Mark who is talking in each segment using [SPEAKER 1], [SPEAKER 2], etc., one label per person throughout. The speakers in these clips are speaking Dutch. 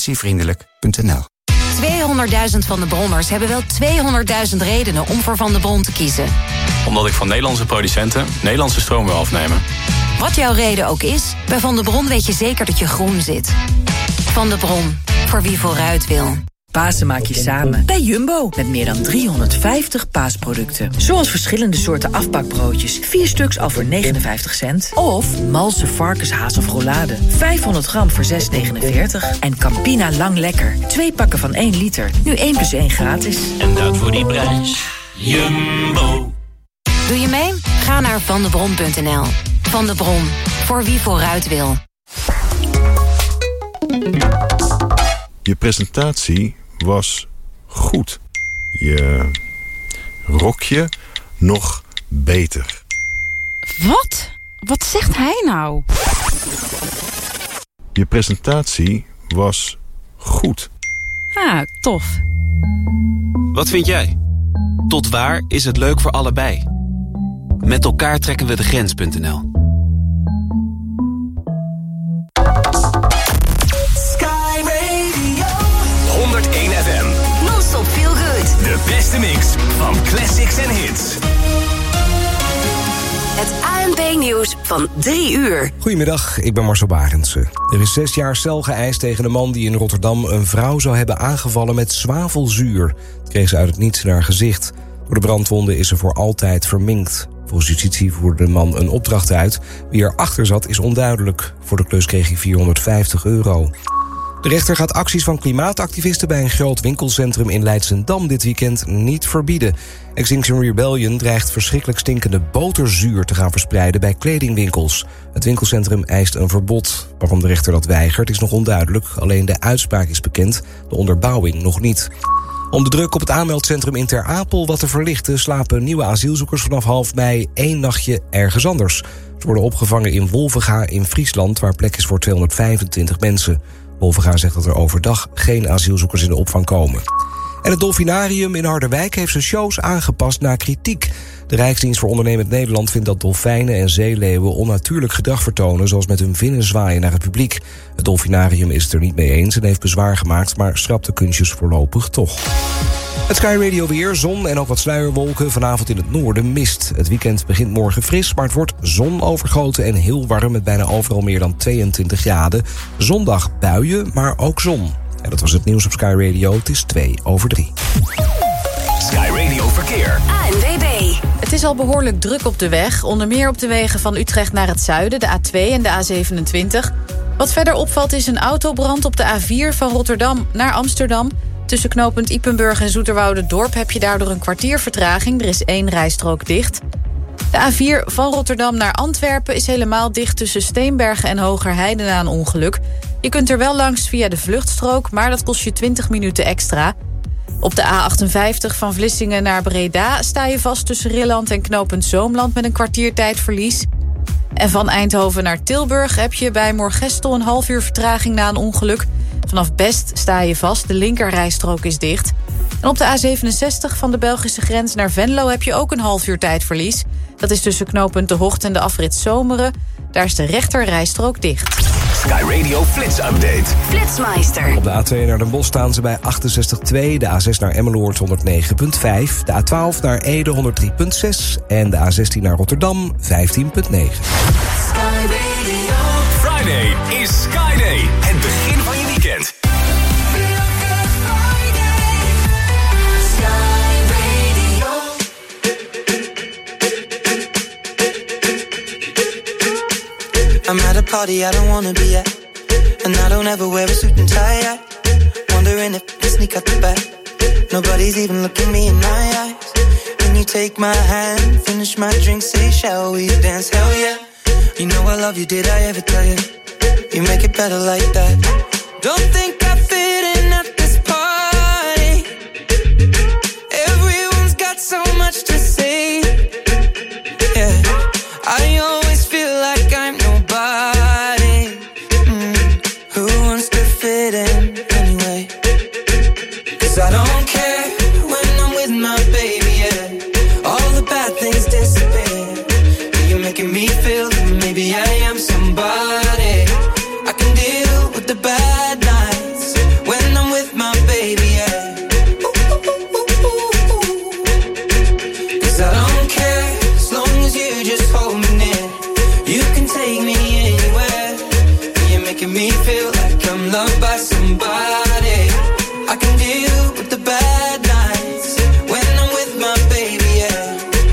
[SPEAKER 1] Innovatievriendelijk.nl.
[SPEAKER 2] 200.000 Van de Bronners hebben wel 200.000 redenen om voor Van de Bron te kiezen.
[SPEAKER 3] Omdat ik van Nederlandse producenten Nederlandse stroom wil afnemen.
[SPEAKER 2] Wat jouw reden ook is, bij Van de Bron weet je zeker dat je groen zit. Van de Bron, voor wie vooruit wil.
[SPEAKER 4] Pasen maak je samen bij Jumbo. Met meer dan 350 paasproducten. Zoals verschillende soorten afbakbroodjes. 4 stuks al voor 59 cent. Of malse varkenshaas of roulade. 500 gram voor 6,49. En Campina Lang Lekker. 2 pakken van 1 liter. Nu 1+1 gratis.
[SPEAKER 5] En dat voor die prijs. Jumbo.
[SPEAKER 2] Doe je mee? Ga naar vandebron.nl. Van de Bron, voor wie vooruit wil.
[SPEAKER 6] Je presentatie was goed. Je rokje nog beter.
[SPEAKER 7] Wat? Wat zegt hij nou?
[SPEAKER 6] Je presentatie was goed.
[SPEAKER 7] Ah, tof.
[SPEAKER 8] Wat vind jij? Tot waar is het leuk voor allebei? Met elkaar trekken we de grens.nl.
[SPEAKER 9] Sky Radio 101 FM.
[SPEAKER 2] Non-stop feel good.
[SPEAKER 9] De beste mix van classics en hits.
[SPEAKER 2] Het ANP-nieuws van 3 uur.
[SPEAKER 10] Goedemiddag, ik ben Marcel Barendse. Er is 6 jaar cel geëist tegen een man die in Rotterdam een vrouw zou hebben aangevallen met zwavelzuur. Dat kreeg ze uit het niets in haar gezicht. Door de brandwonden is ze voor altijd verminkt. Volgens justitie voerde de man een opdracht uit. Wie erachter zat is onduidelijk. Voor de klus kreeg hij €450. De rechter gaat acties van klimaatactivisten bij een groot winkelcentrum in Leidschendam dit weekend niet verbieden. Extinction Rebellion dreigt verschrikkelijk stinkende boterzuur te gaan verspreiden bij kledingwinkels. Het winkelcentrum eist een verbod. Waarom de rechter dat weigert is nog onduidelijk. Alleen de uitspraak is bekend, de onderbouwing nog niet. Om de druk op het aanmeldcentrum in Ter Apel wat te verlichten, slapen nieuwe asielzoekers vanaf half mei 1 nachtje ergens anders. Ze worden opgevangen in Wolvenga in Friesland, waar plek is voor 225 mensen. Wolvenga zegt dat er overdag geen asielzoekers in de opvang komen. En het Dolfinarium in Harderwijk heeft zijn shows aangepast naar kritiek. De Rijksdienst voor Ondernemend Nederland vindt dat dolfijnen en zeeleeuwen onnatuurlijk gedrag vertonen, zoals met hun vinnen zwaaien naar het publiek. Het Dolfinarium is het er niet mee eens en heeft bezwaar gemaakt, maar schrapt de kunstjes voorlopig toch. Het Sky Radio weer, zon en ook wat sluierwolken. Vanavond in het noorden mist. Het weekend begint morgen fris, maar het wordt zonovergoten en heel warm met bijna overal meer dan 22 graden. Zondag buien, maar ook zon. En dat was het nieuws op Sky Radio. Het is 2:03.
[SPEAKER 9] Sky Radio Verkeer.
[SPEAKER 2] ANWB.
[SPEAKER 7] Het is al behoorlijk druk op de weg. Onder meer op de wegen van Utrecht naar het zuiden, de A2 en de A27. Wat verder opvalt is een autobrand op de A4 van Rotterdam naar Amsterdam. Tussen knooppunt Ypenburg en Zoeterwoude-Dorp heb je daardoor een kwartier vertraging. Er is 1 rijstrook dicht. De A4 van Rotterdam naar Antwerpen is helemaal dicht tussen Steenbergen en Hogerheide na een ongeluk. Je kunt er wel langs via de vluchtstrook, maar dat kost je 20 minuten extra. Op de A58 van Vlissingen naar Breda sta je vast tussen Rilland en knooppunt Zoomland met een kwartiertijdverlies. En van Eindhoven naar Tilburg heb je bij Moergestel een half uur vertraging na een ongeluk. Vanaf Best sta je vast, de linkerrijstrook is dicht. En op de A67 van de Belgische grens naar Venlo heb je ook een half uur tijdverlies. Dat is tussen knooppunt De Hocht en de afrit Zomeren. Daar is de rechterrijstrook dicht.
[SPEAKER 9] Sky Radio Flits Update.
[SPEAKER 2] Flitsmeister.
[SPEAKER 10] Op de A2 naar Den Bosch staan ze bij 68,2. De A6 naar Emmeloord 109,5. De A12 naar Ede 103,6. En de A16 naar Rotterdam 15,9.
[SPEAKER 9] Friday is Sky Day. Het begin van je weekend.
[SPEAKER 11] I'm at a party I don't wanna be at, and I don't ever wear a suit and tie. Wondering if I sneak out the back. Nobody's even looking me in my eyes. When you take my hand, finish my drink, say shall we dance? Hell yeah. You know I love you, did I ever tell you? You make it better like that. Don't think I fit in at this party. Everyone's got so much to say. Yeah, I always feel like I'm nobody. Who wants to fit in anyway? 'Cause I don't care when I'm with my baby, yeah. All the bad things disappear. You're making me feel that maybe I am somebody. I can deal with the bad nights somebody. I can deal with the bad nights when I'm with my baby, yeah.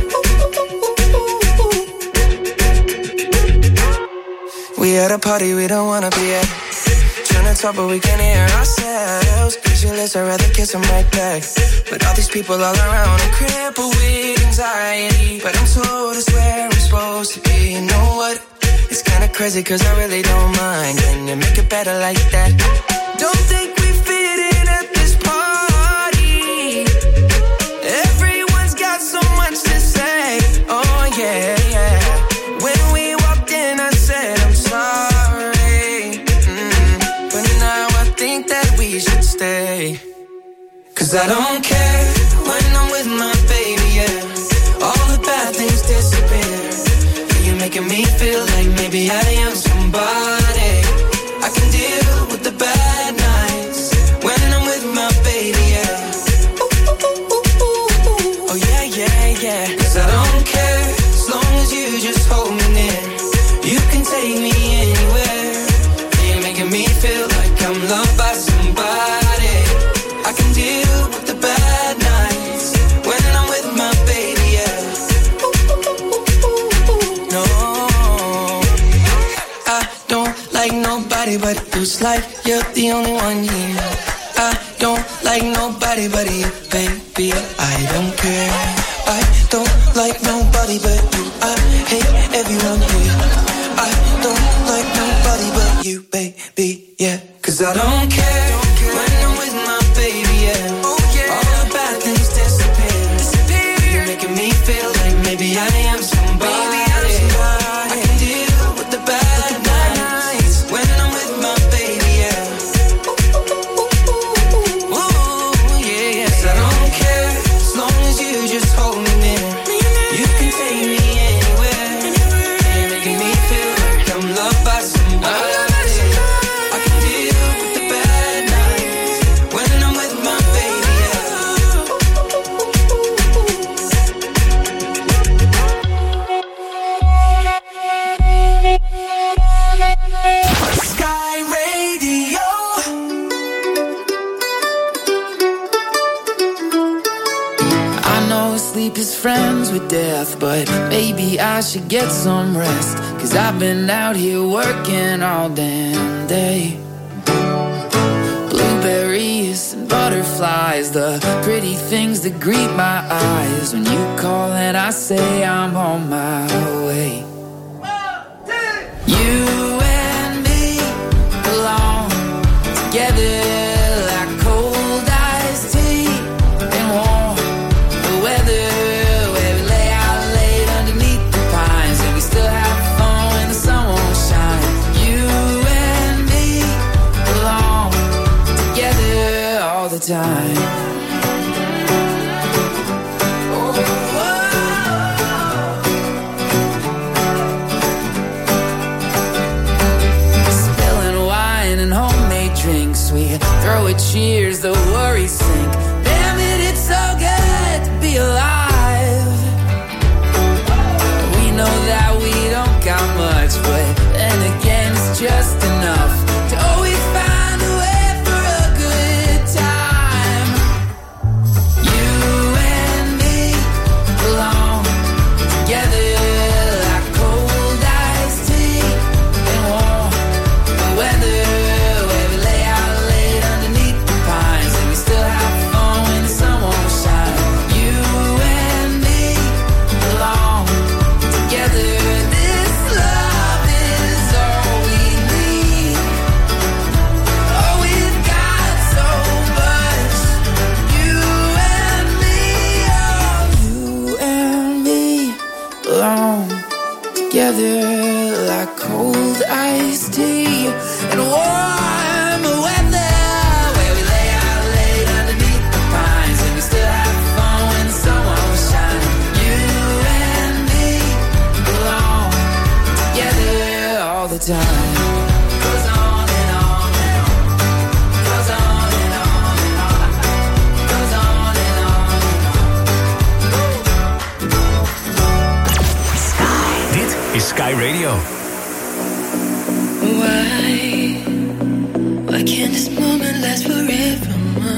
[SPEAKER 11] We at a party we don't wanna be at. Trying to talk but we can't hear ourselves. Pictureless, I'd rather kiss them right back. But all these people all around, I'm crippled with anxiety. But I'm told it's where I'm supposed to be. You know what? It's kinda crazy cause I really don't mind. Can you make it better like that? Don't think we fit in at this party. Everyone's got so much to say. Oh yeah, yeah. When we walked in I said I'm sorry. But now I think that we should stay. Cause I don't care when I'm with my baby, yeah. All the bad things disappear. You're making me feel like maybe I am somebody. I can deal with the bad nights when I'm with my baby, yeah. Oh yeah, yeah, yeah. Cause I don't care as long as you just hold me near. You can take me anywhere. You're making me feel like I'm loved by somebody. I can deal with the bad nights when I'm with my baby, yeah. No, I don't like nobody but you. It's like you're the only one here. I don't like nobody but you, baby. I don't care. I don't like nobody but you. I hate everyone here. I don't like nobody but you, baby, yeah. Cause I don't care when I'm with my baby, yeah. Oh, yeah. All the bad things disappear. You're making me feel like maybe I am somebody. I can deal with the bad nights when I'm with my baby, yeah. Ooh, yeah, yeah. Cause I don't care as long as you just hold me near. You can take me anywhere. You're making me feel like I'm loved by somebody. I can deal with the bad nights when I'm with my baby, yeah. Sky Radio. I know sleep is friends with death, but maybe I should get some rest. Cause I've been out here working all damn day. Blueberries and butterflies, the pretty things that greet my eyes. When you call and I say I'm on my way. You and me belong together like cold iced tea and warm the weather, where we lay out late underneath the pines and we still have fun when the sun won't shine. You and me belong together all the time. Throw a cheers, the worries sink. Damn it, it's so good to be alive. We know that we don't got much, but then again it's just enough to always find a way for a good time. You and me belong together like cold iced tea and warm the weather. Together like cold iced tea and warm weather, where we lay out late underneath the pines and we still have fun when the sun won't shine. You and me belong together all the time. Goes on and on and on. Goes on and on and on. Goes on and on and on. Sky.
[SPEAKER 9] Dit is Sky Radio.
[SPEAKER 11] Why can't this moment
[SPEAKER 1] last forever,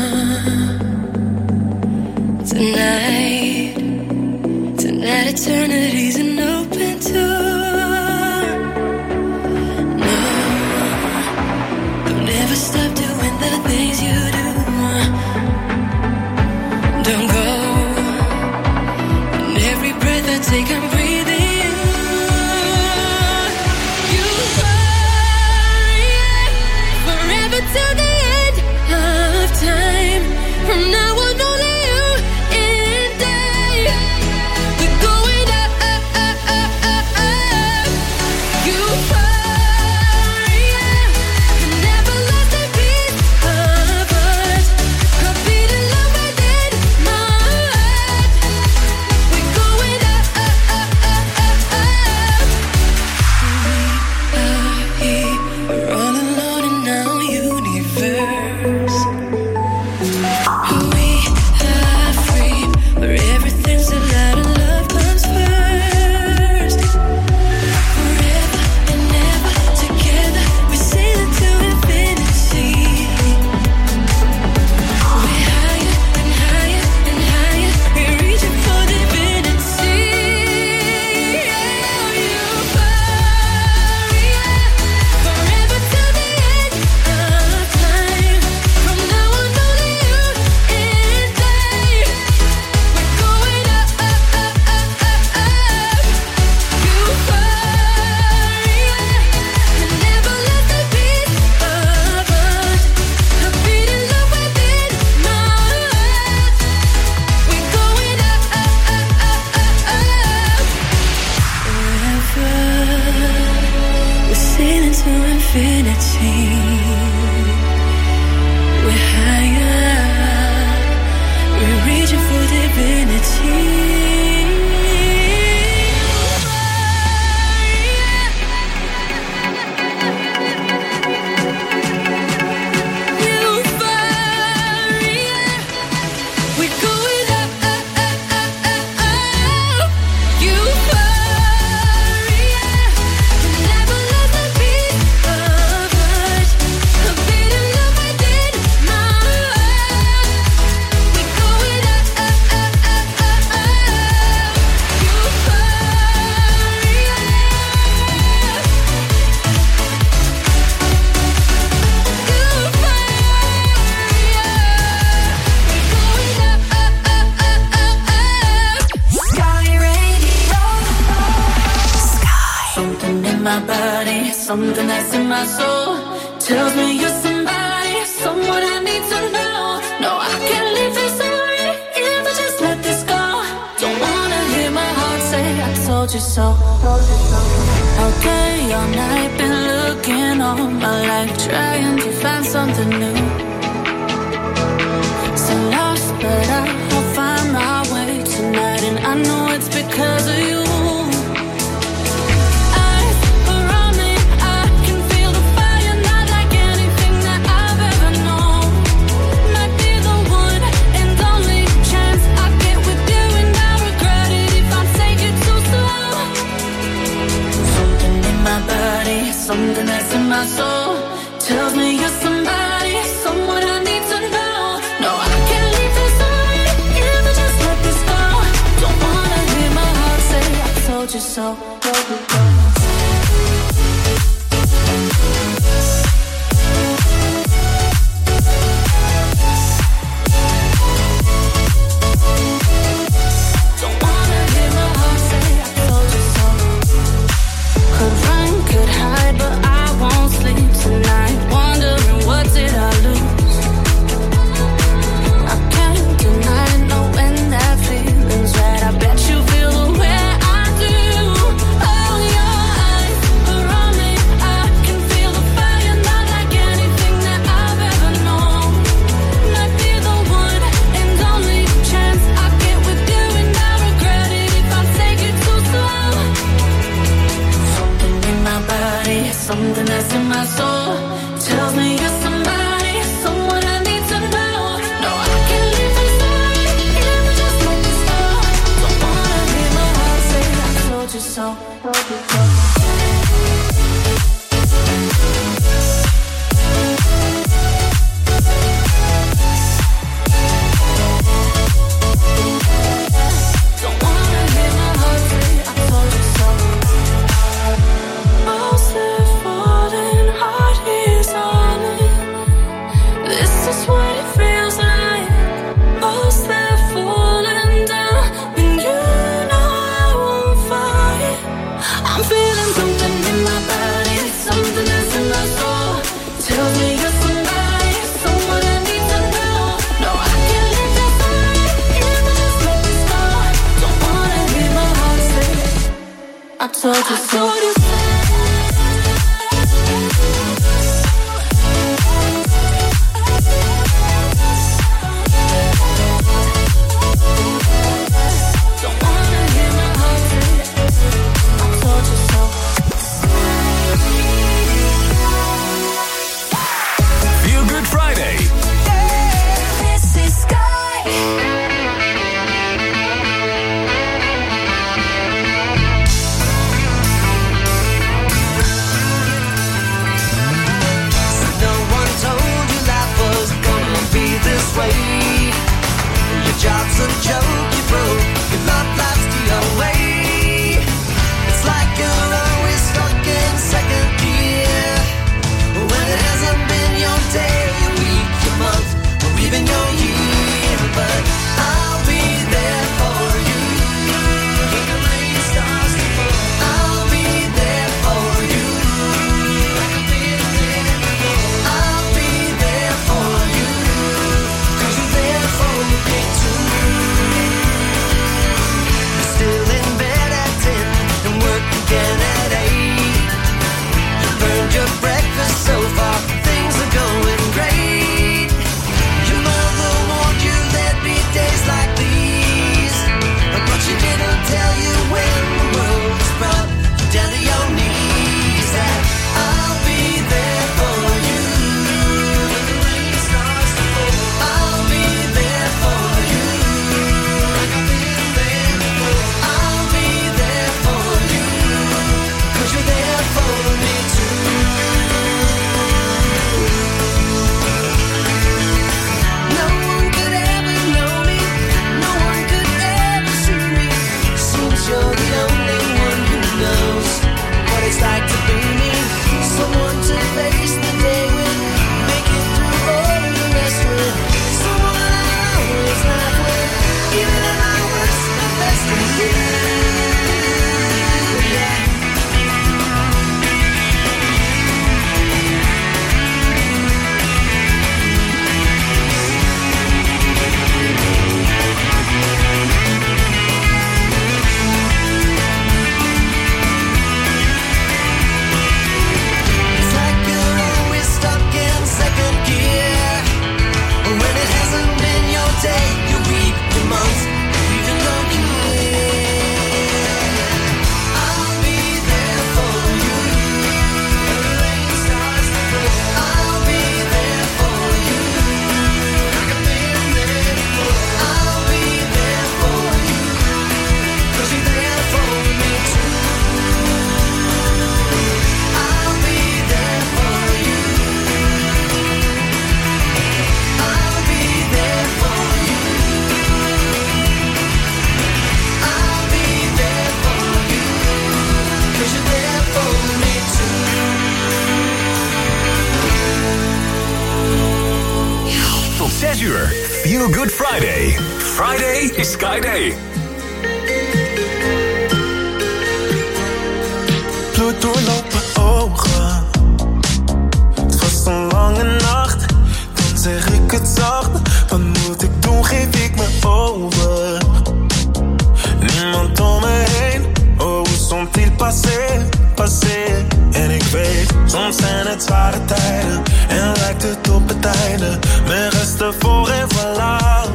[SPEAKER 1] Tonight eternity's an open door. No, don't ever stop doing the things you do. Don't go. And every breath I take, I'm breathing you. You are forever till the end of time. From now on, only you and I. We're going up, up, up, up, up, up. You are, you never lost a piece of us. A beat of love within my heart. We're going up, up, up, up, up, up. We are here, we're all alone in our universe. We are free, where everything's allowed and love comes first. Forever and ever together, we're sailing to infinity. We're higher and higher and higher, we're reaching for divinity. You forever till the end of time. From now on, only you and I. We're going up, up, up, up, up, up. You never let the beat of us. A beat of love within my heart. We're going up, up, up, up, up, up. Forever, we're sailing to infinity. We're higher, we're reaching for divinity. We're going up, up, up, up, up, up. Euphoria, never let the beat of us. A beat of love within my heart. We're going up, up, up, up, up, up. Euphoria. Sky Radio.
[SPEAKER 12] Something in my body, something that's in my soul tells me you're somebody, someone I need to know. No, I can't leave this away if I just let this go. Don't wanna hear my heart say I told you so. Okay, all night been looking all my life, trying to find something new. So lost, but I'll find my way tonight, and I know it's because of you. Eyes around me, I can feel the fire, not like anything that I've ever known. Might be the one and only chance I get with you, and I regret it if I take it too slow. Something in my body, something that's in my soul tells me you're somebody, someone I need to know. No, I can't leave this away if I just let this go. Don't wanna hear my heart say I told you so. Don't wanna hear my heart say I told you so. Could run, could hide, but I won't sleep tonight, wondering what did I lose. I can't deny knowing that feeling's right. I bet you feel the way I do.
[SPEAKER 9] 6 uur. Feel Good Friday. Friday is Sky Day.
[SPEAKER 13] Bloed doorlopen ogen. Het was een lange nacht. Dan zeg ik het zacht. Wat moet ik doen, geef ik me over. Niemand om me heen. Oh, hoe sont-ils passé, passé. En ik weet, soms zijn het zware tijden. En lijkt het op het einde. Mijn resten voor en voilà.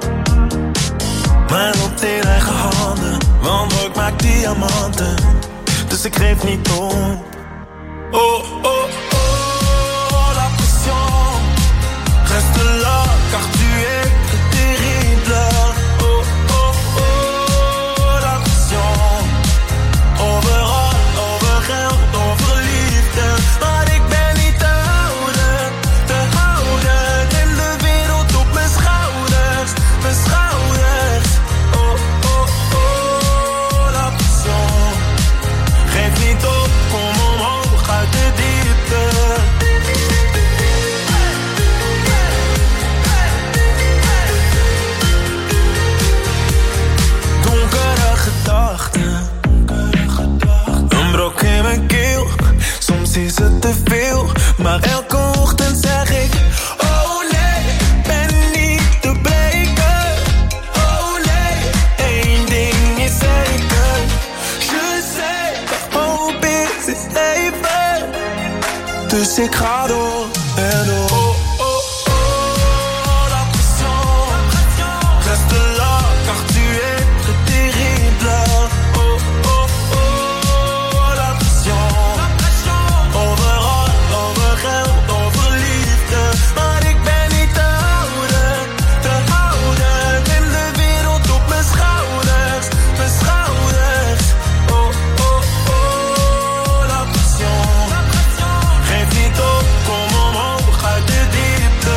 [SPEAKER 13] Maar loopt in eigen handen. Want ik maak diamanten. Dus ik geef niet op. Oh, oh, oh, la pression. Reste là, car tu es terrible. Oh, oh, oh, la pression. Overal, over geld, over liefde. Maar ik ben niet te houden. In de wereld op mijn schouders. Mijn schouders. Oh, oh, oh, la pression. Geef niet op, kom omhoog uit de diepte. Donkere gedachten. Een brok in mijn keel. Soms is het te veel. Maar elke ochtend zeg ik: oh nee, ben niet te breken. Oh nee, één ding is zeker. Je sais, hoop is even. Dus ik ga door en door. Oh, oh, oh, la pression. Reste là, car tu es terrible. Oh, oh, oh, la pression. Overal, over geld, over liefde. Maar ik ben niet te houden. In de wereld op mijn schouders. Mijn schouders. Oh, oh, oh, la pression. Geef niet op, kom omhoog uit de diepte.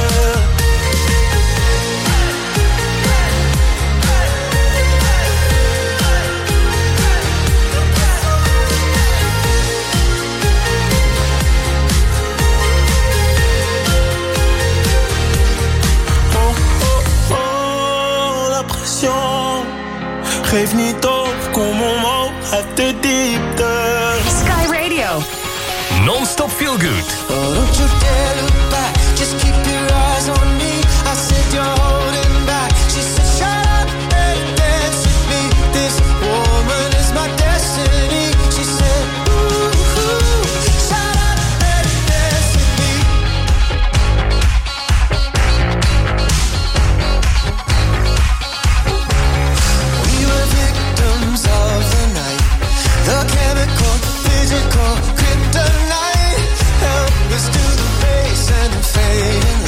[SPEAKER 13] Oh, oh, oh, la pression. Geef niet op, kom omhoog uit de diepte.
[SPEAKER 2] Sky Radio.
[SPEAKER 9] Non-stop feel good.
[SPEAKER 13] Oh, don't you dare look back. Just keep your eyes on me. I said you're holding back. She said, shut up and dance with me. This woman is my destiny. She said, ooh, ooh, shut up and dance with me. We were victims of the night. The chemical, physical, kryptonite. Help us to the base and the fading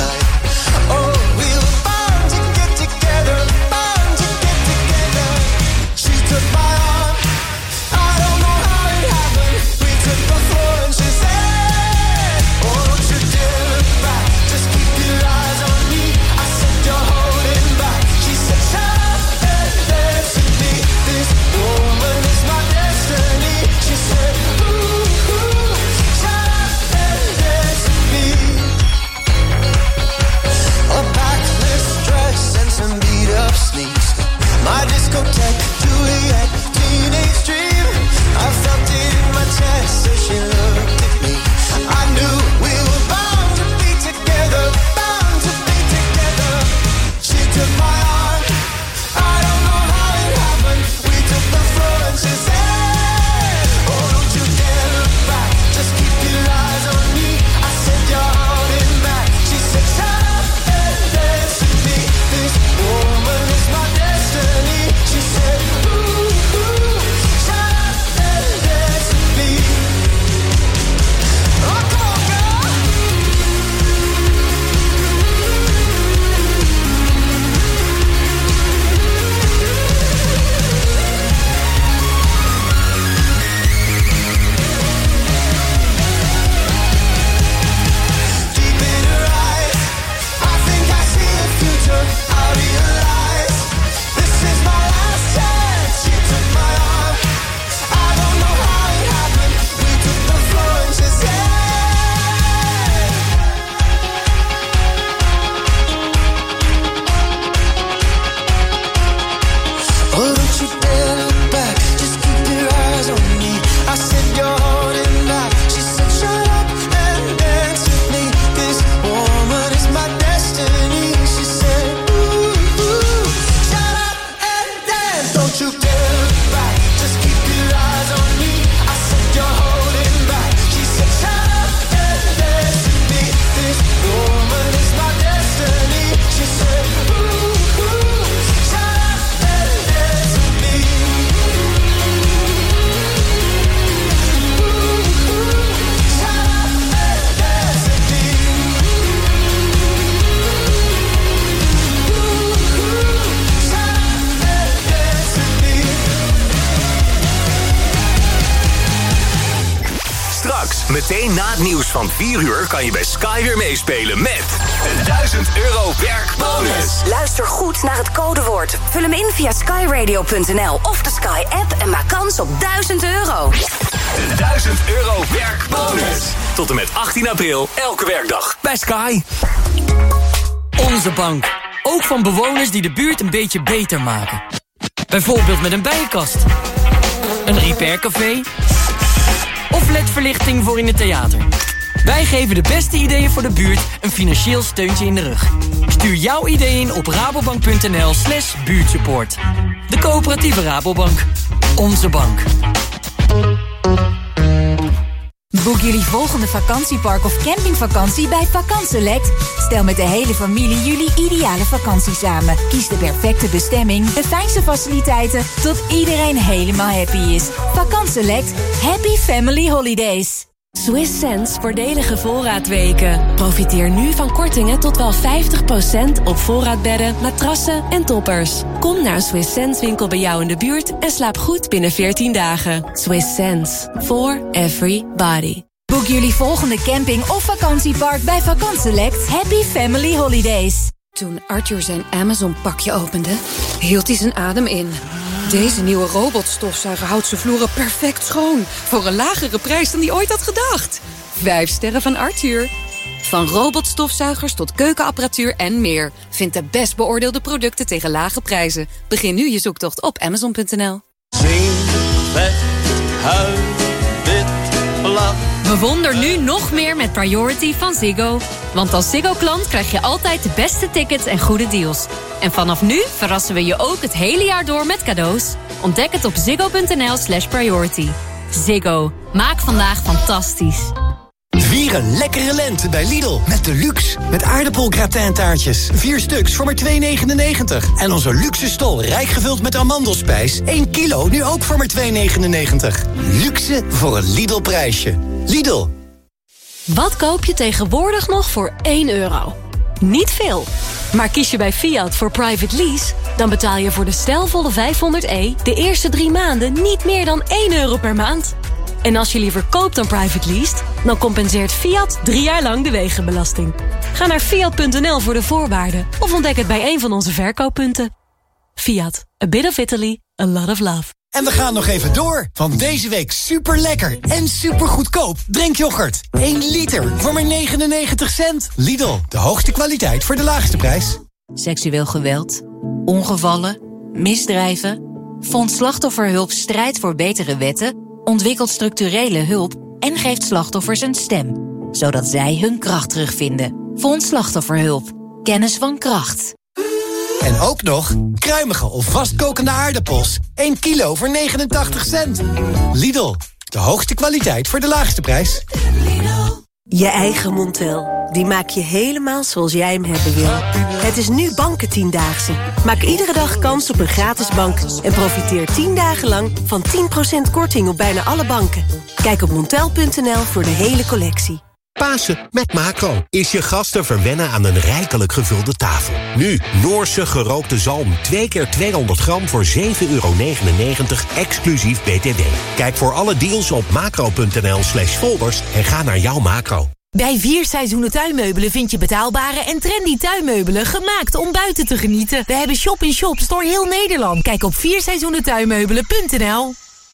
[SPEAKER 9] Zometeen na het nieuws van 4 uur kan je bij Sky weer meespelen met de €1000 werkbonus.
[SPEAKER 2] Luister goed naar het codewoord. Vul hem in via skyradio.nl of de Sky-app en maak kans op €1000.
[SPEAKER 9] De €1000 werkbonus. Tot en met 18 april, elke werkdag bij Sky.
[SPEAKER 14] Onze bank. Ook van bewoners die de buurt een beetje beter maken. Bijvoorbeeld met een bijenkast. Een repaircafé. Of ledverlichting voor in het theater. Wij geven de beste ideeën voor de buurt een financieel steuntje in de rug. Stuur jouw idee in op rabobank.nl/buurtsupport. De coöperatieve Rabobank. Onze bank.
[SPEAKER 15] Boek jullie volgende vakantiepark of campingvakantie bij Vakant Select. Stel met de hele familie jullie ideale vakantie samen. Kies de perfecte bestemming, de fijnste faciliteiten, tot iedereen helemaal happy is. Vakant Select. Happy Family Holidays.
[SPEAKER 16] Swiss Sense voordelige voorraadweken. Profiteer nu van kortingen tot wel 50% op voorraadbedden, matrassen en toppers. Kom naar een Swiss Sense winkel bij jou in de buurt en slaap goed binnen 14 dagen. Swiss Sense. For everybody.
[SPEAKER 15] Boek jullie volgende camping of vakantiepark bij Vakant Select. Happy Family Holidays.
[SPEAKER 17] Toen Arthur zijn Amazon-pakje opende, hield hij zijn adem in. Deze nieuwe robotstofzuiger houdt zijn vloeren perfect schoon. Voor een lagere prijs dan hij ooit had gedacht. 5 sterren van Arthur. Van robotstofzuigers tot keukenapparatuur en meer. Vind de best beoordeelde producten tegen lage prijzen. Begin nu je zoektocht op Amazon.nl.
[SPEAKER 5] Zing, vet, huil, wit, blad.
[SPEAKER 18] Bewonder nu nog meer met Priority van Ziggo. Want als Ziggo-klant krijg je altijd de beste tickets en goede deals. En vanaf nu verrassen we je ook het hele jaar door met cadeaus. Ontdek het op ziggo.nl/priority. Ziggo. Maak vandaag fantastisch.
[SPEAKER 19] Vier een lekkere lente bij Lidl. Met Deluxe. Met aardappelgratin-taartjes. 4 stuks voor maar €2,99. En onze luxe stol rijk gevuld met amandelspijs. 1 kilo, nu ook voor maar €2,99. Luxe voor een Lidl-prijsje. Lidl.
[SPEAKER 18] Wat koop je tegenwoordig nog voor €1? Niet veel. Maar kies je bij Fiat voor private lease, dan betaal je voor de stijlvolle 500e de eerste 3 maanden niet meer dan €1 per maand. En als je liever koopt dan private leased, dan compenseert Fiat 3 jaar lang de wegenbelasting. Ga naar fiat.nl voor de voorwaarden of ontdek het bij een van onze verkooppunten. Fiat, a bit of Italy, a lot of love.
[SPEAKER 19] En we gaan nog even door. Van deze week super lekker en super goedkoop drinkyoghurt. 1 liter voor maar 99 cent. Lidl, de hoogste kwaliteit voor de laagste prijs.
[SPEAKER 2] Seksueel geweld, ongevallen, misdrijven. Fonds Slachtofferhulp strijdt voor betere wetten, ontwikkelt structurele hulp en geeft slachtoffers een stem, zodat zij hun kracht terugvinden. Fonds Slachtofferhulp. Kennis van kracht.
[SPEAKER 19] En ook nog kruimige of vastkokende aardappels. 1 kilo voor 89 cent. Lidl, de hoogste kwaliteit voor de laagste prijs.
[SPEAKER 20] Je eigen Montel. Die maak je helemaal zoals jij hem hebben wil. Het is nu Bankentiendaagse. Maak iedere dag kans op een gratis bank. En profiteer 10 dagen lang van 10% korting op bijna alle banken. Kijk op montel.nl voor de hele collectie.
[SPEAKER 21] Pasen met Macro is je gasten verwennen aan een rijkelijk gevulde tafel. Nu Noorse gerookte zalm 2 keer 200 gram voor €7,99 exclusief BTW. Kijk voor alle deals op macro.nl/folders en ga naar jouw Macro.
[SPEAKER 15] Bij 4 Seizoenen Tuinmeubelen vind je betaalbare en trendy tuinmeubelen gemaakt om buiten te genieten. We hebben shop-in-shops door heel Nederland. Kijk op 4seizoenentuinmeubelen.nl.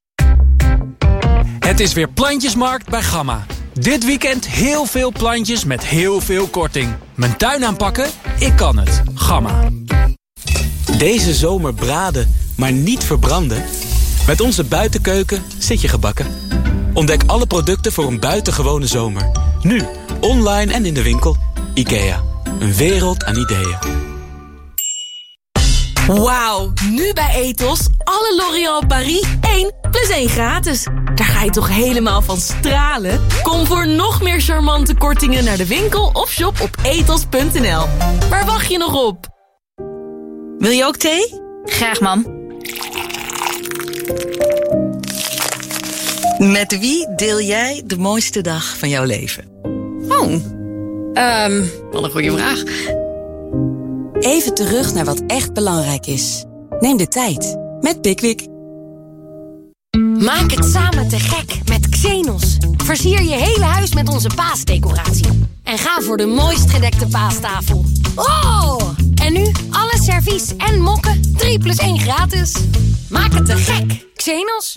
[SPEAKER 22] Het is weer Plantjesmarkt bij Gamma. Dit weekend heel veel plantjes met heel veel korting. Mijn tuin aanpakken? Ik kan het. Gamma.
[SPEAKER 8] Deze zomer braden, maar niet verbranden? Met onze buitenkeuken zit je gebakken. Ontdek alle producten voor een buitengewone zomer. Nu, online en in de winkel. IKEA. Een wereld aan ideeën.
[SPEAKER 16] Wauw, nu bij Ethos. Alle L'Oréal Paris 1 + 1 gratis. Daar ga je toch helemaal van stralen? Kom voor nog meer charmante kortingen naar de winkel of shop op ethos.nl. Waar wacht je nog op?
[SPEAKER 4] Wil je ook thee?
[SPEAKER 2] Graag, mam.
[SPEAKER 4] Met wie deel jij de mooiste dag van jouw leven?
[SPEAKER 17] Wat een goede vraag.
[SPEAKER 23] Even terug naar wat echt belangrijk is. Neem de tijd met Pickwick.
[SPEAKER 24] Maak het samen te gek met Xenos.
[SPEAKER 3] Versier je hele huis met onze paasdecoratie. En ga voor de mooist gedekte paastafel. Oh! En nu alle servies en mokken 3+1 gratis. Maak het te gek. Xenos.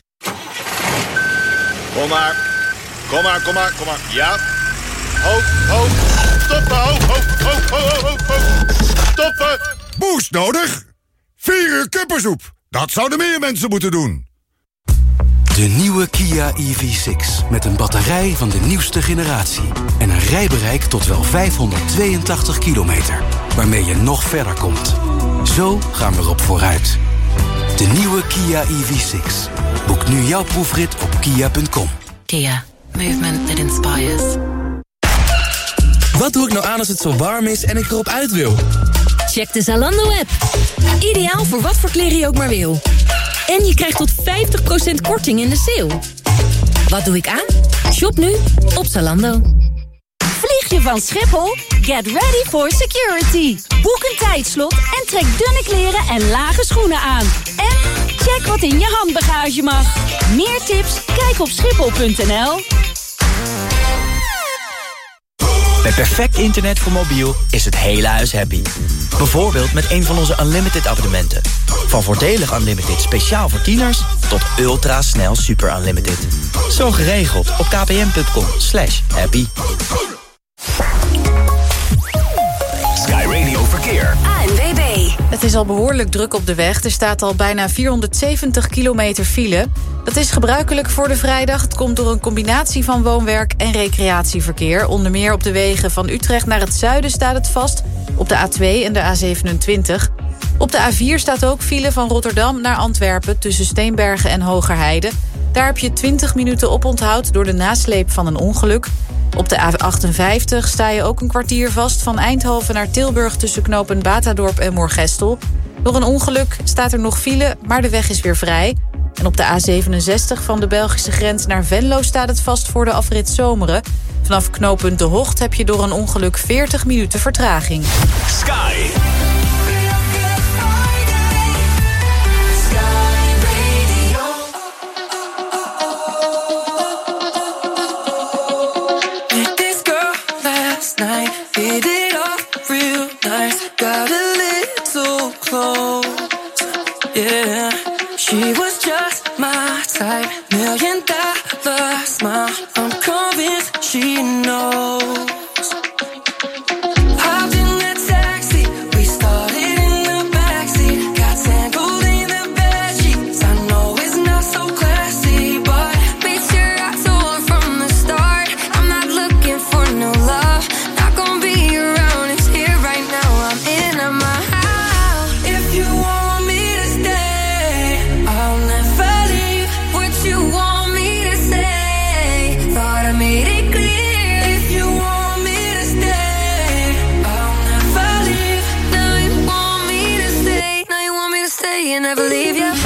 [SPEAKER 6] Kom maar. Ja. Ho. Stoppen, ho. Stoppen.
[SPEAKER 7] Boost nodig? 4 uur kuppensoep. Dat zouden meer mensen moeten doen.
[SPEAKER 24] De nieuwe Kia EV6 met een batterij van de nieuwste generatie. En een rijbereik tot wel 582 kilometer. Waarmee je nog verder komt. Zo gaan we erop vooruit. De nieuwe Kia EV6. Boek nu jouw proefrit op kia.com.
[SPEAKER 2] Kia. Movement that inspires.
[SPEAKER 25] Wat doe ik nou aan als het zo warm is en ik erop uit wil?
[SPEAKER 18] Check de Zalando-app. Ideaal voor wat voor kleren je ook maar wil. En je krijgt tot 50% korting in de sale. Wat doe ik aan? Shop nu op Zalando.
[SPEAKER 26] Vlieg je van Schiphol? Get ready for security. Boek een tijdslot en trek dunne kleren en lage schoenen aan. En check wat in je handbagage mag. Meer tips? Kijk op schiphol.nl.
[SPEAKER 27] Met perfect internet voor mobiel is het hele huis happy. Bijvoorbeeld met een van onze Unlimited abonnementen. Van voordelig Unlimited speciaal voor tieners tot ultra snel super Unlimited. Zo geregeld op kpn.com/happy.
[SPEAKER 9] Sky Radio Verkeer.
[SPEAKER 28] ANWB. Het is al behoorlijk druk op de weg. Er staat al bijna 470 kilometer file. Dat is gebruikelijk voor de vrijdag. Het komt door een combinatie van woonwerk en recreatieverkeer. Onder meer op de wegen van Utrecht naar het zuiden staat het vast. Op de A2 en de A27. Op de A4 staat ook file van Rotterdam naar Antwerpen tussen Steenbergen en Hogerheide. Daar heb je 20 minuten oponthoud door de nasleep van een ongeluk. Op de A58 sta je ook een kwartier vast van Eindhoven naar Tilburg tussen knopen Batadorp en Moergestel. Door een ongeluk staat er nog file, maar de weg is weer vrij. En op de A67 van de Belgische grens naar Venlo staat het vast voor de afrit Zomeren. Vanaf knooppunt De Hocht heb je door een ongeluk 40 minuten vertraging.
[SPEAKER 9] Sky.
[SPEAKER 11] Hit it off real nice, got a little close. Yeah, she was just my type, $1 million smile. I'm convinced she knows. Hopped in that taxi, we started in the backseat. Got tangled in the bedsheets. I know it's not so classy, but made sure I told her from the start I'm not looking for no love. Never leave you.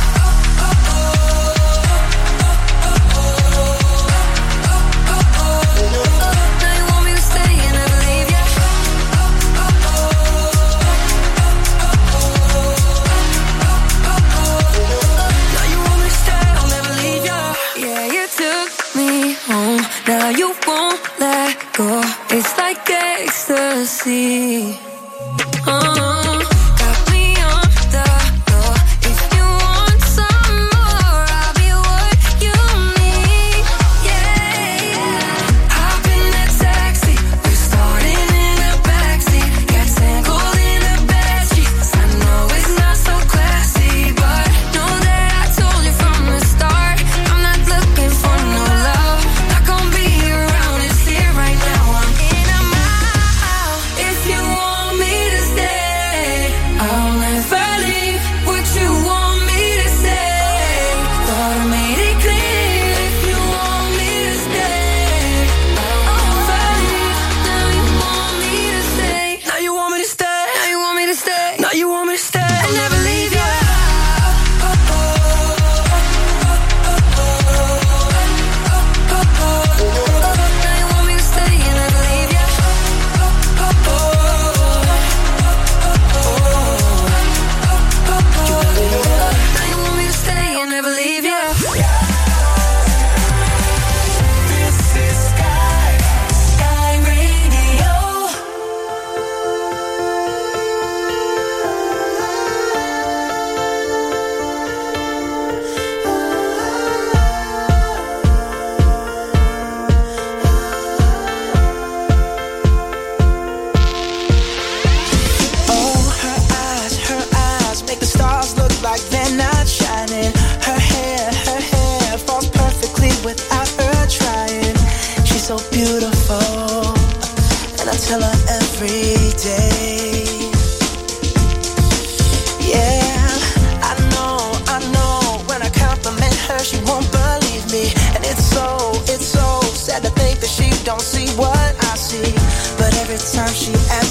[SPEAKER 11] Now you won't let go. It's like ecstasy.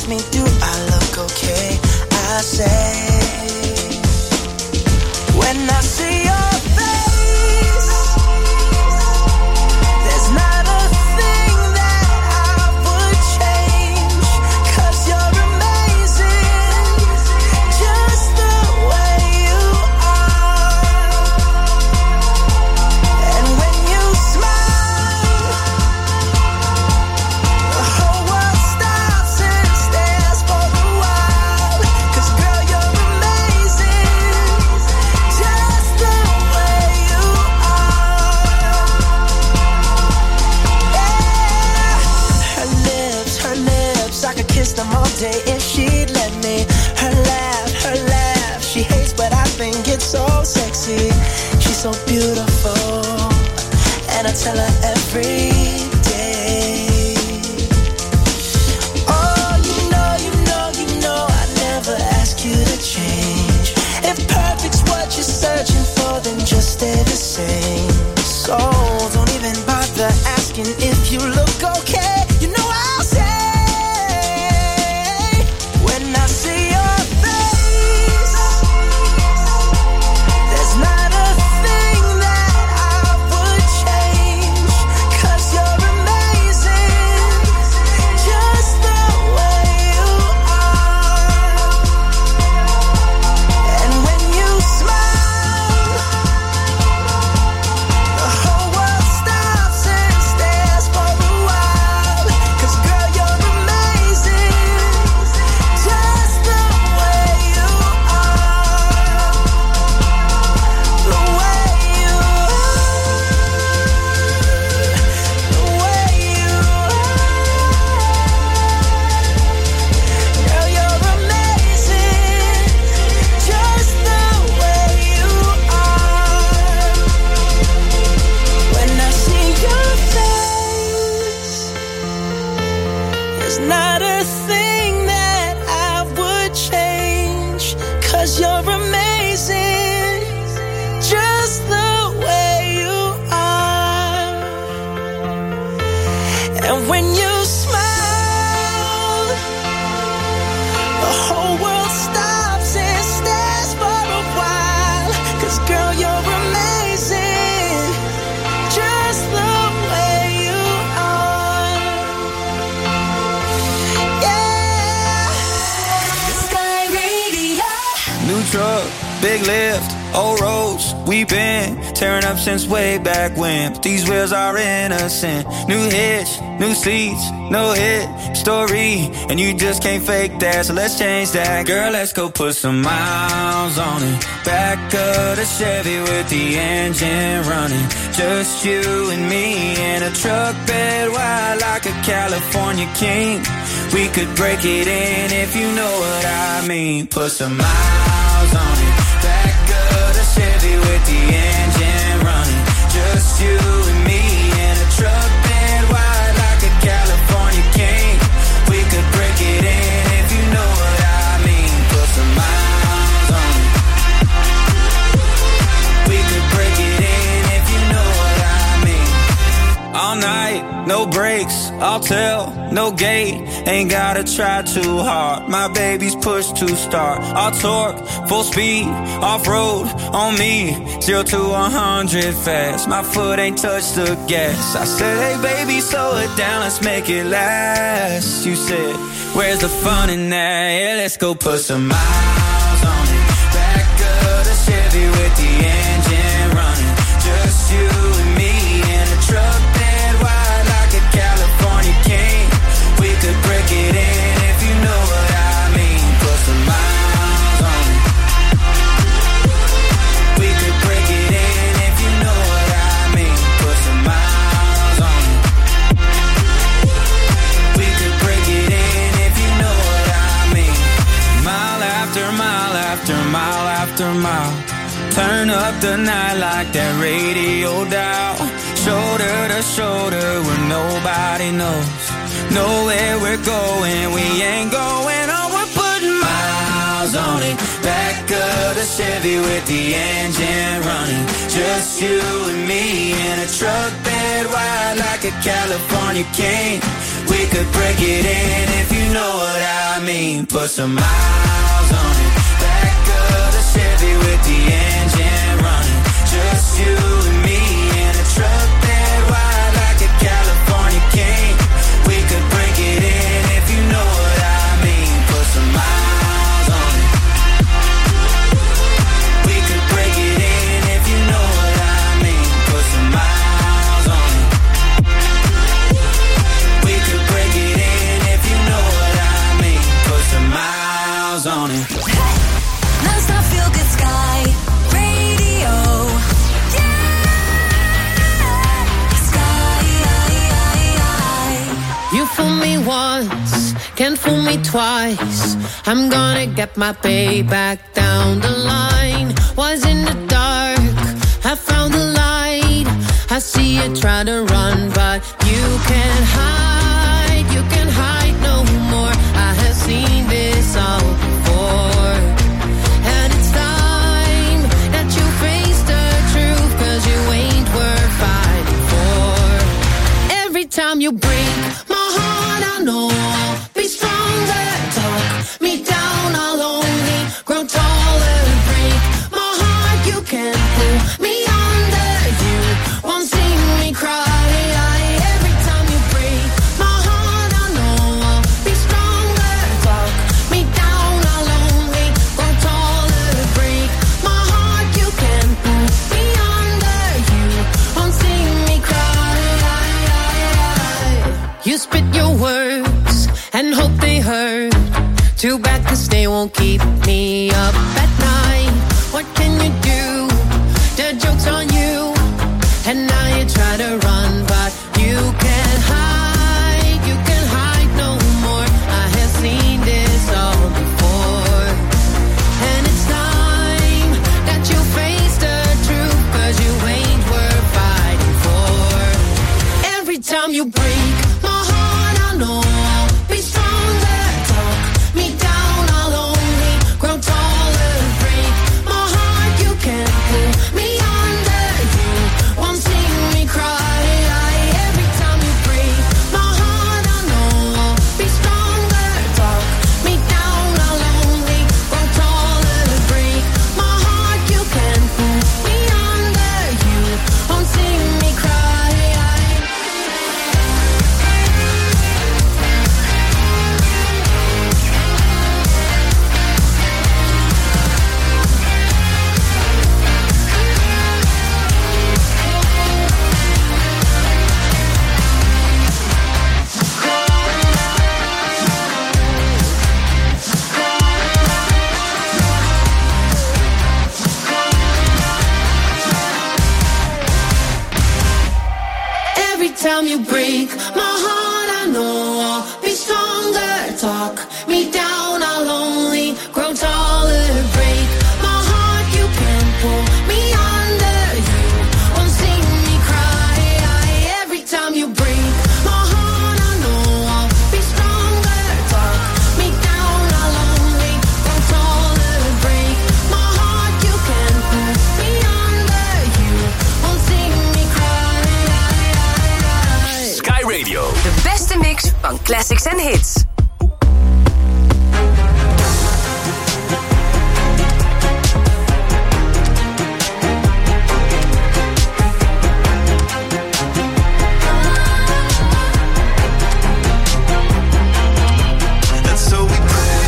[SPEAKER 11] me, do I look okay? I say, when I see your face, there's not a thing that I would change, 'cause you're amazing, just the way you are. And when you smile, the whole world stops and stares for a while, 'cause girl, you're amazing, just the way you are. Yeah. Her lips, I could kiss them all day if she'd let me. Her laugh, she hates but I think it's so sexy. She's so beautiful, and I tell her every day. Oh, you know, I never ask you to change. If perfect's what you're searching for, then just stay the same. So don't even bother asking if you look okay. You know I'll say, when I see your face, there's not a thing that I would change, 'cause you're amazing, just the way you are. And when you smile, the whole world stops and stares for a while, 'cause girl, you're amazing, just the way you are. The way you are. The way you are. Girl, you're amazing, just the way you are. When I see your face, there's not a thing that I would change, 'cause you're amazing, just the way you are. And when you smile, the whole world stops and stares for a while, 'cause girl, you're amazing, just the way you are. Yeah.
[SPEAKER 1] Sky Radio.
[SPEAKER 5] New truck, big lift, old roads, we've been tearing up since way back when. But these wheels are innocent. New hitch, new seats, no hit story, and you just can't fake that, so let's change that. Girl, let's go put some miles on it. Back of the Chevy with the engine running. Just you and me in a truck bed wide like a California king. We could break it in if you know what I mean. Put some miles on it. Back of the Chevy with the engine running. Just you and me in a truck bed wide like a California king. We could break it in if you know what I mean. Put some miles on it. We could break it in if you know what I mean. All night, no breaks, I'll tell, no gate. Ain't gotta try too hard. My baby's push to start. I'll torque, full speed, off-road on me. 0 to 100 fast. My foot ain't touched the gas. I said, hey baby, slow it down, let's make it last. You said, where's the fun in that? Yeah, let's go put some miles on it. Back of the Chevy with the engine running. Just you and me in a truck bed wide like a California king. We could break it in if you know what I mean. Put some miles on it. We could break it in if you know what I mean. Put some miles on it. We could break it in if you know what I mean. Mile after mile after mile after mile. Turn up the night like that radio dial. Shoulder to shoulder where nobody knows. Know where we're going, we ain't going on. We're putting miles on it. Back of the Chevy with the engine running. Just you and me in a truck bed wide like a California king. We could break it in if you know what I mean. Put some miles on it. Back of the Chevy with the engine running. Just you and me in a truck that wide like a California king. We could break it in if you know what I mean. Put some miles on it. We could break it in if you know what I mean. Put some miles on it. We could break it in if you know what I mean. Put some miles on it.
[SPEAKER 1] Non-stop feel good Sky Radio.
[SPEAKER 10] You fool me once, can't fool me twice. I'm gonna get my payback down the line. Was in the dark, I found the light. I see you try to run, but you can't hide no more. I have seen this all before. And it's time that you face the truth, 'cause you ain't worth fighting for. Every time you break my heart, I know I'll be stronger. Talk me down, I'll only grow taller. Break my heart, you can't pull me under. You won't see me cry. Every time you break my heart, I know I'll be stronger. Talk me down, I'll only grow taller. Break my heart, you can't pull me under. You won't see me cry. You spit your words and hope they hurt. Too bad 'cause they won't keep me up at night. What can you do? The joke's on you. And now you try to run, but you can't hide no more. I have seen this all before. And it's time that you face the truth, 'cause you ain't worth fighting for. Every time you break my heart, I know I'll be stronger. Talk me down, I'll only grow taller. Break my heart, you can't pull me under. You won't see me cry. Every time you break my heart, I know I'll be stronger. Talk me down, I'll only grow taller. Break my heart, you can't pull me under. You won't see me cry. Every time you break my heart, I know I'll be stronger. Talk me down, I'll only grow taller. Break my heart, you can't pull me under. You won't see me cry. Every time you break my heart, I know I'll be stronger. Talk me down, I'll only grow taller. Break my heart, you can't pull me under. You won't see me cry.
[SPEAKER 9] Sky Radio.
[SPEAKER 12] De beste mix van classics en hits.
[SPEAKER 5] And so we pray.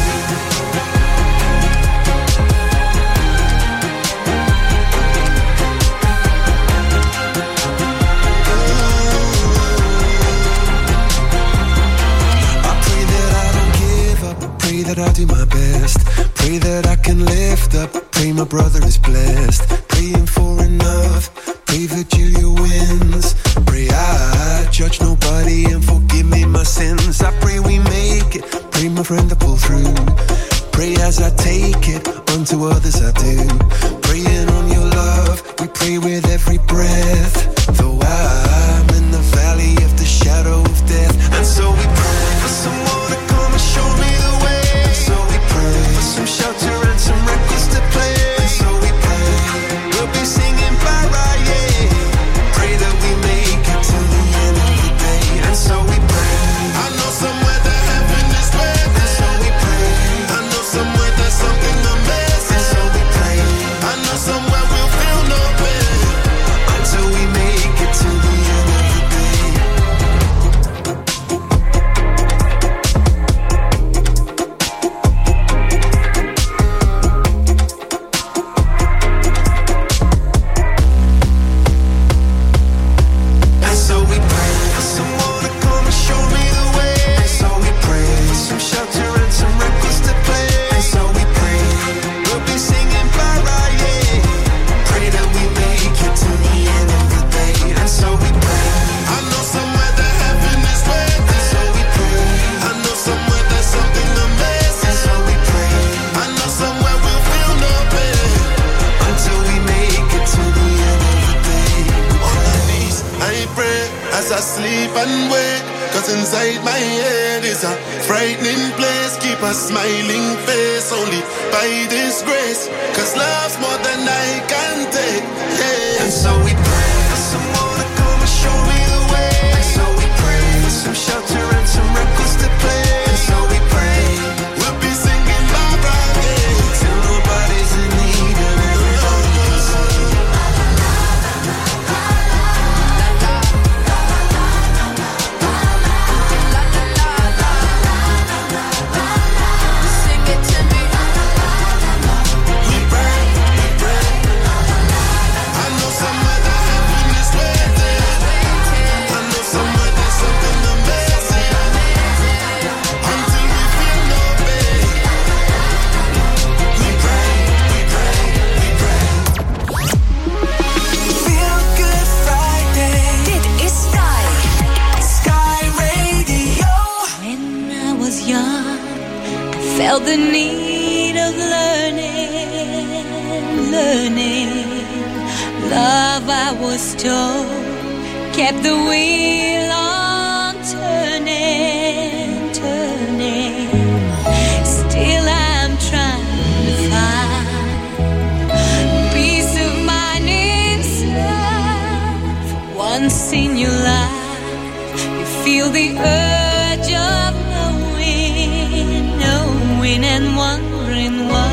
[SPEAKER 5] Pray that I do my best. Pray that I can lift up. Pray my brother is blessed. Praying for enough. Pray that Julia wins. Pray I judge nobody and forgive me my sins. I pray we make it. Pray my friend to pull through. Pray as I take it. Unto others I do. Praying on your love. We pray with every breath. Though I'm in the valley of the shadow of death. And so we pray for someone to come and show me the way. And so we pray for some shelter and some records to play. And so we pray we'll be singing bye bye, yeah. Pray that we make it to the end of the day. And so we pray. I know somewhere that heaven is waiting.
[SPEAKER 8] sleep and wake, cause inside my head is a frightening place. Keep a smiling face only by this grace, cause love's more than I can take, yeah. And so we pray for someone to come and show me the way. And so we pray for some shelter and some records to play. And so we pray we'll be singing Barbara Day till nobody's in need and everybody can sing. Sing it to me. We pray, we pray. I know some of the happiness waiting. I know some of there's something amazing. Until we feel no pain. We pray, we pray, we pray.
[SPEAKER 1] Feel Good Friday. Dit is Sky. Sky Radio.
[SPEAKER 26] When I was young, I felt the need of learning. Love, I was told, kept the wheel on turning. Still I'm trying to find peace of mind inside. For once in your life, you feel the urge of knowing and wondering why.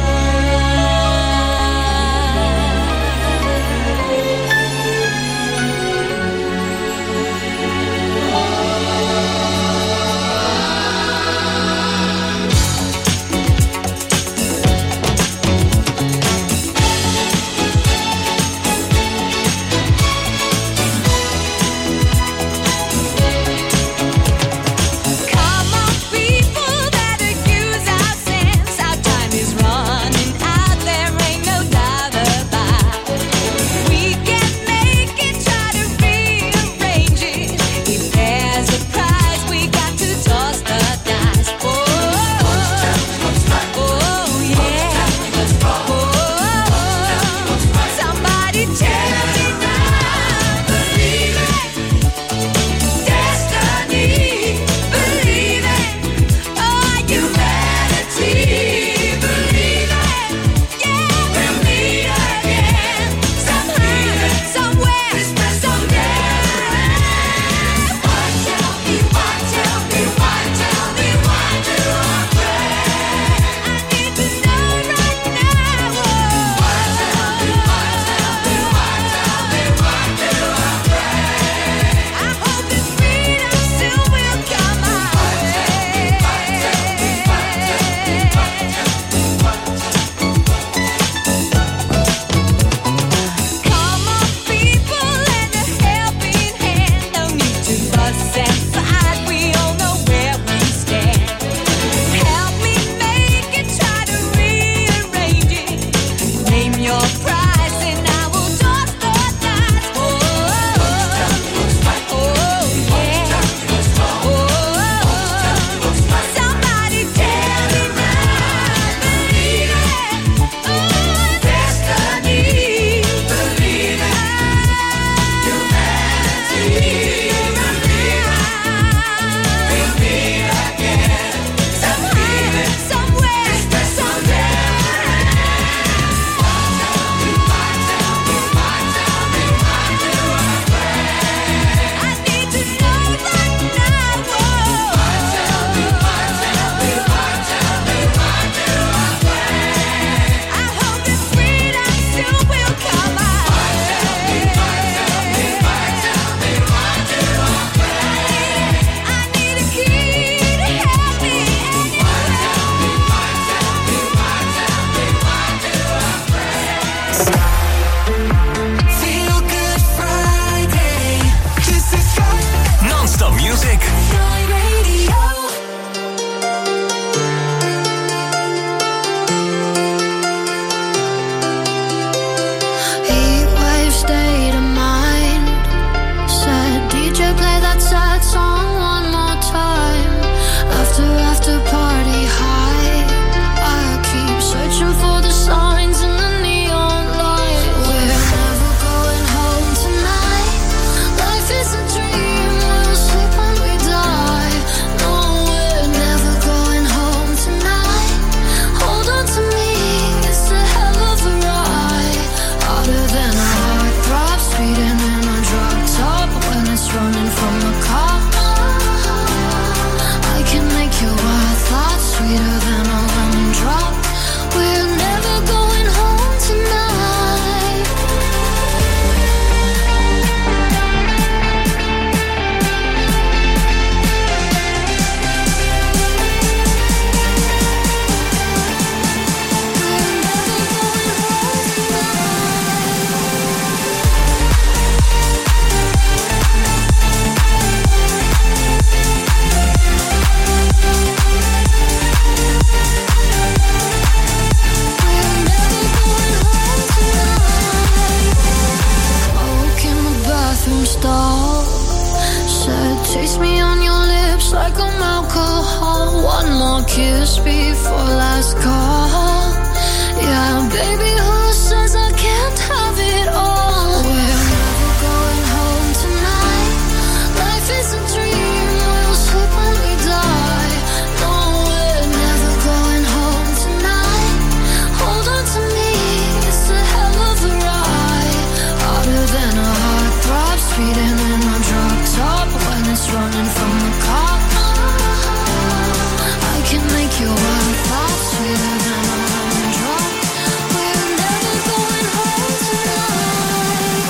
[SPEAKER 10] Final kiss before last call. Yeah, baby, who says I can't have it all? We're never going home tonight. Life is a dream, we'll sleep when we die. No, we're never going home tonight. Hold on to me, it's a hell of a ride. Harder than a heartthrob, speeding in a drop top when it's running from the cops. I can make your world pop sweeter than a lemon drop. We're never going home tonight.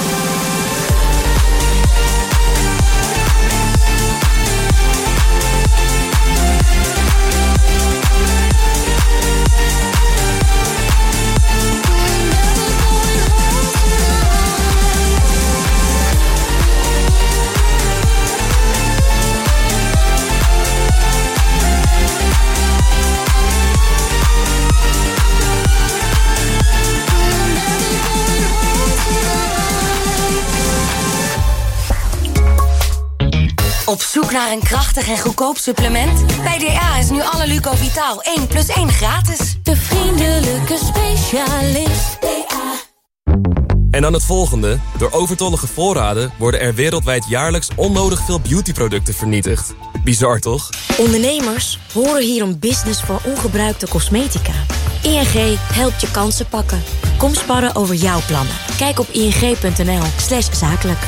[SPEAKER 3] Op zoek naar een krachtig en goedkoop supplement? Bij DA is nu alle Luco-Vitaal 1+1 gratis.
[SPEAKER 18] De vriendelijke specialist. DA.
[SPEAKER 25] En dan het volgende. Door overtollige voorraden worden er wereldwijd jaarlijks onnodig veel beautyproducten vernietigd. Bizar, toch?
[SPEAKER 13] Ondernemers horen hier een business voor ongebruikte cosmetica. ING helpt je kansen pakken. Kom sparren over jouw plannen. Kijk op ing.nl/zakelijk.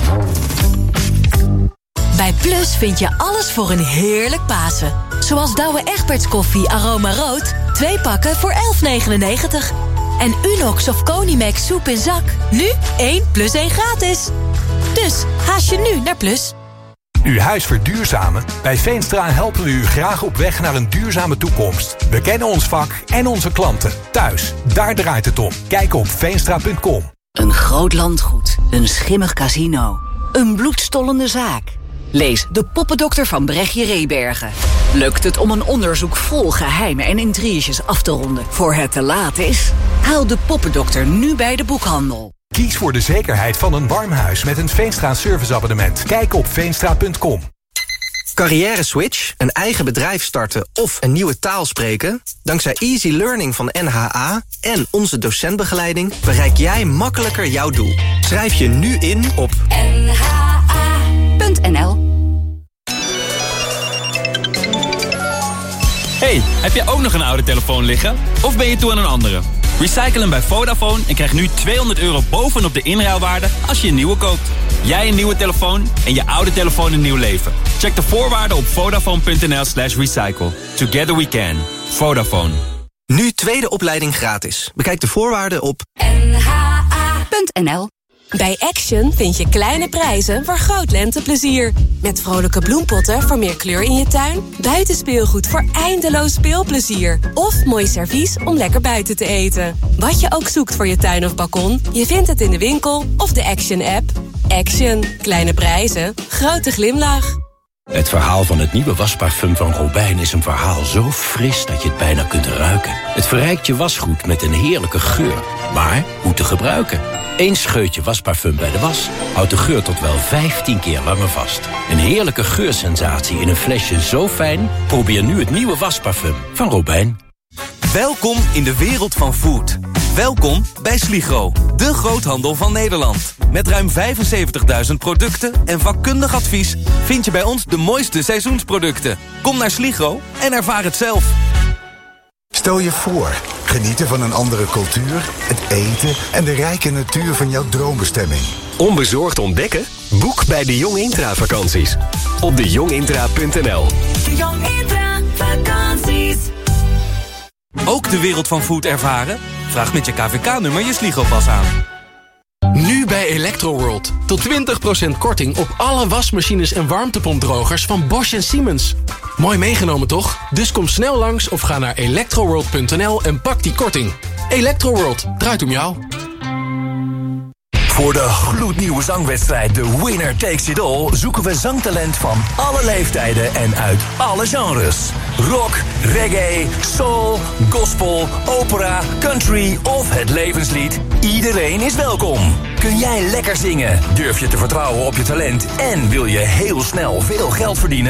[SPEAKER 18] Bij Plus vind je alles voor een heerlijk Pasen. Zoals Douwe Egberts koffie Aroma Rood. 2 pakken voor €11,99. En Unox of Conimax soep in zak. Nu 1+1 gratis. Dus haast je nu naar Plus.
[SPEAKER 14] Uw huis verduurzamen? Bij Veenstra helpen we u graag op weg naar een duurzame toekomst. We kennen ons vak en onze klanten. Thuis, daar draait het om. Kijk op veenstra.com.
[SPEAKER 15] Een groot landgoed, een schimmig casino, een bloedstollende zaak. Lees De Poppendokter van Brechtje Rebergen. Lukt het om een onderzoek vol geheimen en intriges af te ronden voor het te laat is? Haal De Poppendokter nu bij de boekhandel.
[SPEAKER 14] Kies voor de zekerheid van een warm huis met een Veenstra serviceabonnement. Kijk op veenstra.com.
[SPEAKER 16] Carrière switch, een eigen bedrijf starten of een nieuwe taal spreken? Dankzij Easy Learning van NHA en onze docentbegeleiding bereik jij makkelijker jouw doel. Schrijf je nu in op nha.nl.
[SPEAKER 19] Hey, heb jij ook nog een oude telefoon liggen? Of ben je toe aan een andere? Recycle hem bij Vodafone en krijg nu €200 bovenop de inruilwaarde als je een nieuwe koopt. Jij een nieuwe telefoon en je oude telefoon een nieuw leven. Check de voorwaarden op vodafone.nl/recycle. Together we can. Vodafone.
[SPEAKER 16] Nu tweede opleiding gratis. Bekijk de voorwaarden op
[SPEAKER 18] nha.nl. Bij Action vind je kleine prijzen voor groot lenteplezier. Met vrolijke bloempotten voor meer kleur in je tuin. Buitenspeelgoed voor eindeloos speelplezier. Of mooi servies om lekker buiten te eten. Wat je ook zoekt voor je tuin of balkon, je vindt het in de winkel of de Action-app. Action. Kleine prijzen. Grote glimlach.
[SPEAKER 20] Het verhaal van het nieuwe wasparfum van Robijn is een verhaal zo fris dat je het bijna kunt ruiken. Het verrijkt je wasgoed met een heerlijke geur. Maar hoe te gebruiken? 1 scheutje wasparfum bij de was houdt de geur tot wel 15 keer langer vast. Een heerlijke geursensatie in een flesje zo fijn? Probeer nu het nieuwe wasparfum van Robijn.
[SPEAKER 21] Welkom in de wereld van food. Welkom bij Sligro, de groothandel van Nederland. Met ruim 75.000 producten en vakkundig advies vind je bij ons de mooiste seizoensproducten. Kom naar Sligro en ervaar het zelf.
[SPEAKER 22] Stel je voor, genieten van een andere cultuur, het eten en de rijke natuur van jouw droombestemming.
[SPEAKER 9] Onbezorgd ontdekken? Boek bij de Jong Intra vakanties. Op dejongintra.nl.
[SPEAKER 1] De Jong Intra vakanties.
[SPEAKER 21] Ook de wereld van food ervaren? Vraag met je KVK-nummer je Sligro-pas aan.
[SPEAKER 29] Nu bij Electroworld. Tot 20% korting op alle wasmachines en warmtepompdrogers van Bosch en Siemens. Mooi meegenomen toch? Dus kom snel langs of ga naar electroworld.nl en pak die korting. Electroworld, draait om jou.
[SPEAKER 9] Voor de gloednieuwe zangwedstrijd The Winner Takes It All zoeken we zangtalent van alle leeftijden en uit alle genres. Rock, reggae, soul, gospel, opera, country of het levenslied. Iedereen is welkom. Kun jij lekker zingen? Durf je te vertrouwen op je talent? En wil je heel snel veel geld verdienen?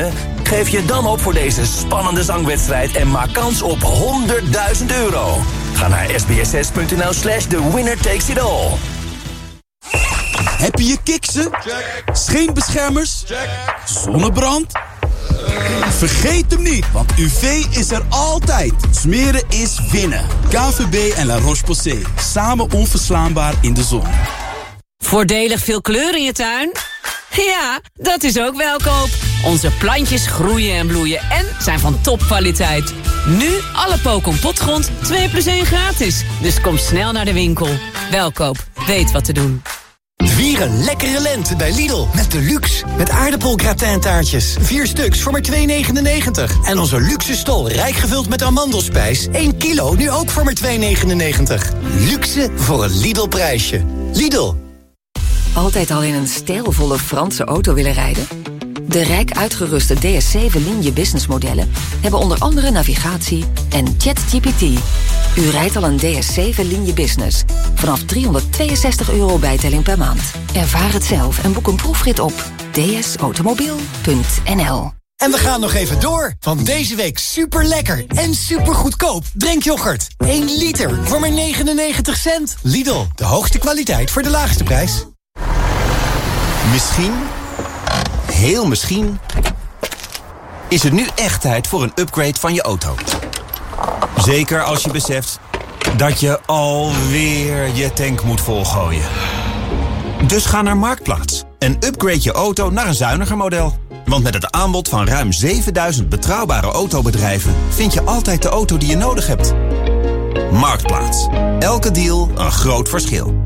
[SPEAKER 9] Geef je dan op voor deze spannende zangwedstrijd en maak kans op €100.000. Ga naar sbs6.nl/The Winner Takes It All.
[SPEAKER 2] Heb je je kiksen? Check. Scheenbeschermers? Check. Zonnebrand? Vergeet hem niet, want UV is er altijd. Smeren is winnen. KVB en La Roche-Posay. Samen onverslaanbaar in de zon.
[SPEAKER 4] Voordelig veel kleur in je tuin? Ja, dat is ook Welkoop. Onze plantjes groeien en bloeien en zijn van topkwaliteit. Nu alle Pokon potgrond 2+1 gratis. Dus kom snel naar de winkel. Welkoop, weet wat te doen.
[SPEAKER 6] Vier een lekkere lente bij Lidl. Met Deluxe. Met aardappelgratin-taartjes. 4 stuks voor maar €2,99. En onze luxe stol rijk gevuld met amandelspijs. 1 kilo, nu ook voor maar €2,99. Luxe voor een Lidl-prijsje. Lidl.
[SPEAKER 15] Altijd al in een stijlvolle Franse auto willen rijden? De rijk uitgeruste DS7 Linie Business modellen hebben onder andere navigatie en ChatGPT. U rijdt al een DS7 Linie Business. Vanaf €362 bijtelling per maand. Ervaar het zelf en boek een proefrit op dsautomobiel.nl.
[SPEAKER 6] En we gaan nog even door, want deze week super lekker en super goedkoop. Drinkyoghurt, 1 liter voor maar 99 cent. Lidl, de hoogste kwaliteit voor de laagste prijs.
[SPEAKER 7] Misschien, heel misschien, is het nu echt tijd voor een upgrade van je auto. Zeker als je beseft dat je alweer je tank moet volgooien. Dus ga naar Marktplaats en upgrade je auto naar een zuiniger model. Want met het aanbod van ruim 7000 betrouwbare autobedrijven vind je altijd de auto die je nodig hebt. Marktplaats. Elke deal een groot verschil.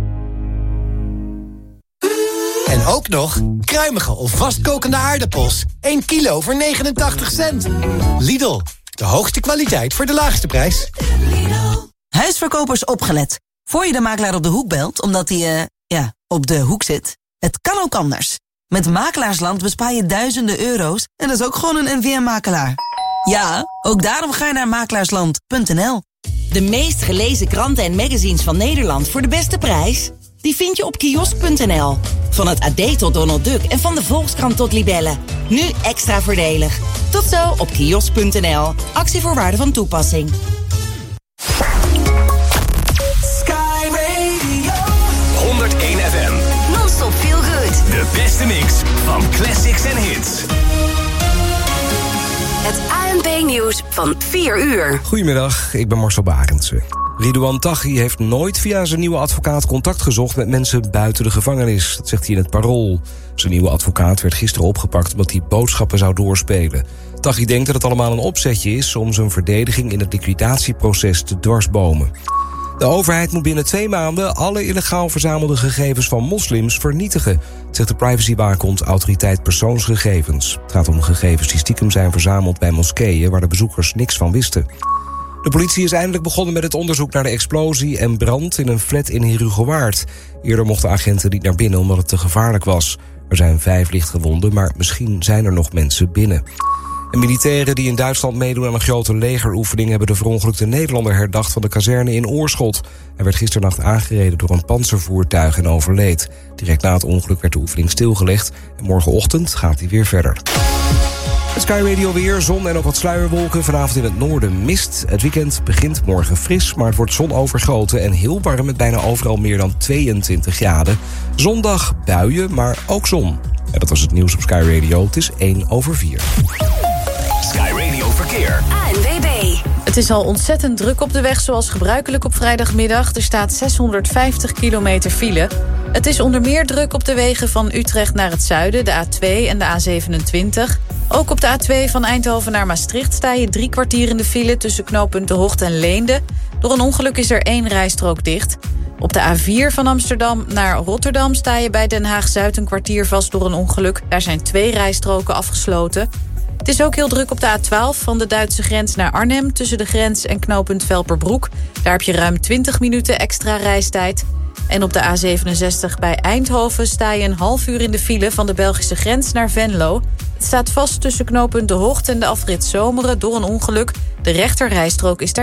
[SPEAKER 6] En ook nog kruimige of vastkokende aardappels. 1 kilo voor 89 cent. Lidl, de hoogste kwaliteit voor de laagste prijs.
[SPEAKER 17] Huisverkopers opgelet. Voor je de makelaar op de hoek belt, omdat hij, op de hoek zit. Het kan ook anders. Met Makelaarsland bespaar je duizenden euro's en dat is ook gewoon een NVM-makelaar. Ja, ook daarom ga je naar makelaarsland.nl.
[SPEAKER 26] De meest gelezen kranten en magazines van Nederland voor de beste prijs? Die vind je op kiosk.nl. Van het AD tot Donald Duck en van de Volkskrant tot Libelle. Nu extra voordelig. Tot zo op kiosk.nl. Actievoorwaarden van toepassing.
[SPEAKER 9] Sky Radio 101 FM.
[SPEAKER 12] Non-stop feel good.
[SPEAKER 9] De beste mix van classics en hits.
[SPEAKER 12] Het ANP-nieuws van 4 uur.
[SPEAKER 23] Goedemiddag, ik ben Marcel Barendse. Ridouan Taghi heeft nooit via zijn nieuwe advocaat contact gezocht met mensen buiten de gevangenis. Dat zegt hij in het Parool. Zijn nieuwe advocaat werd gisteren opgepakt omdat hij boodschappen zou doorspelen. Taghi denkt dat het allemaal een opzetje is om zijn verdediging in het liquidatieproces te dwarsbomen. De overheid moet binnen 2 maanden alle illegaal verzamelde gegevens van moslims vernietigen, zegt de privacywaakhond Autoriteit Persoonsgegevens. Het gaat om gegevens die stiekem zijn verzameld bij moskeeën waar de bezoekers niks van wisten. De politie is eindelijk begonnen met het onderzoek naar de explosie en brand in een flat in Herugewaard. Eerder mochten agenten niet naar binnen omdat het te gevaarlijk was. Er zijn 5 lichtgewonden, maar misschien zijn er nog mensen binnen. En militairen die in Duitsland meedoen aan een grote legeroefening hebben de verongelukte Nederlander herdacht van de kazerne in Oorschot. Hij werd gisternacht aangereden door een pantservoertuig en overleed. Direct na het ongeluk werd de oefening stilgelegd en morgenochtend gaat hij weer verder. Het Sky Radio weer, zon en ook wat sluierwolken. Vanavond in het noorden mist. Het weekend begint morgen fris, maar het wordt zonovergoten en heel warm met bijna overal meer dan 22 graden. Zondag buien, maar ook zon. En dat was het nieuws op Sky Radio. Het is 1:04.
[SPEAKER 9] Sky Radio Verkeer.
[SPEAKER 12] ANWB.
[SPEAKER 24] Het is al ontzettend druk op de weg zoals gebruikelijk op vrijdagmiddag. Er staat 650 kilometer file. Het is onder meer druk op de wegen van Utrecht naar het zuiden, de A2 en de A27. Ook op de A2 van Eindhoven naar Maastricht sta je 3 kwartier in de file tussen knooppunt De Hocht en Leende. Door een ongeluk is er 1 rijstrook dicht. Op de A4 van Amsterdam naar Rotterdam sta je bij Den Haag-Zuid een kwartier vast door een ongeluk. Daar zijn 2 rijstroken afgesloten. Het is ook heel druk op de A12 van de Duitse grens naar Arnhem tussen de grens en knooppunt Velperbroek. Daar heb je ruim 20 minuten extra reistijd. En op de A67 bij Eindhoven sta je een half uur in de file van de Belgische grens naar Venlo. Het staat vast tussen knooppunt De Hocht en de afrit Zomeren door een ongeluk. De rechterrijstrook is daar